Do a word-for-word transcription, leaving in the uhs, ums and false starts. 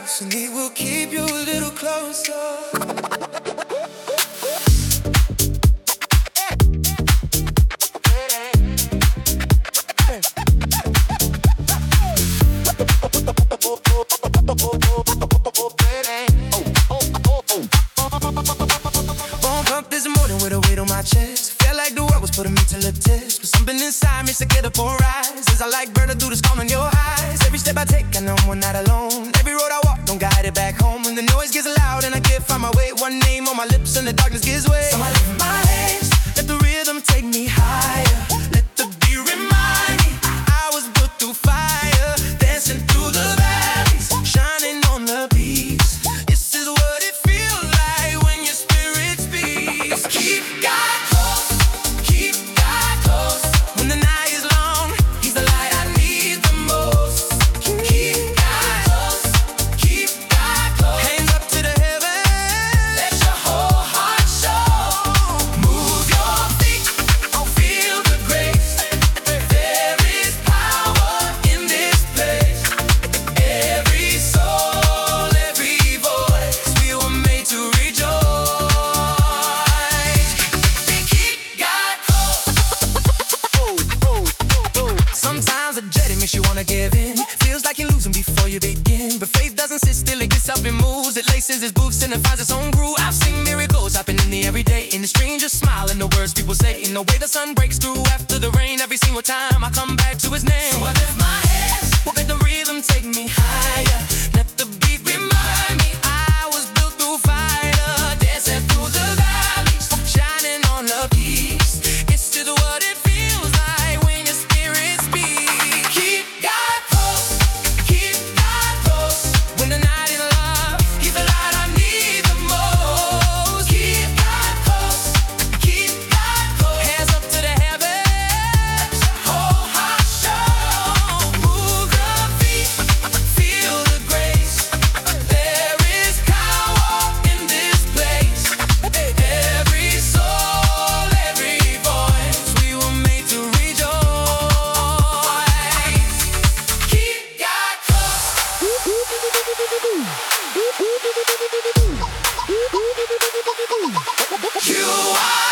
close, and He will keep you a little closer. Put a me to the test, but something inside me said get up or rise. As I like burn through the storm in your eyes. Every step I take, I know I'm not alone. Every road I walk, don't guide it back home. When the noise gets loud and I can't find my way, one name on my lips and the darkness gives way. So I lift my hands, let the rhythm take me higher. Let the beat remind me I was put through fire, dancing through the valleys, shining on the peaks. This is what it feels like when your spirit speaks. Keep God. You wanna give in, feels like you're losing before you begin. But faith doesn't sit still, it gets up and moves. It laces its boots and it finds its own groove. I've seen miracles happen in the everyday, in the strangest smile, in the words people say, in the way the sun breaks through after the rain. Every single time I come back to His name. So I lift my hands, let the rhythm take me higher. Let the beat remind me I was built through fire, dancing through the valleys, shining on the peaks. It's just what it feels like when your spirit speaks. You are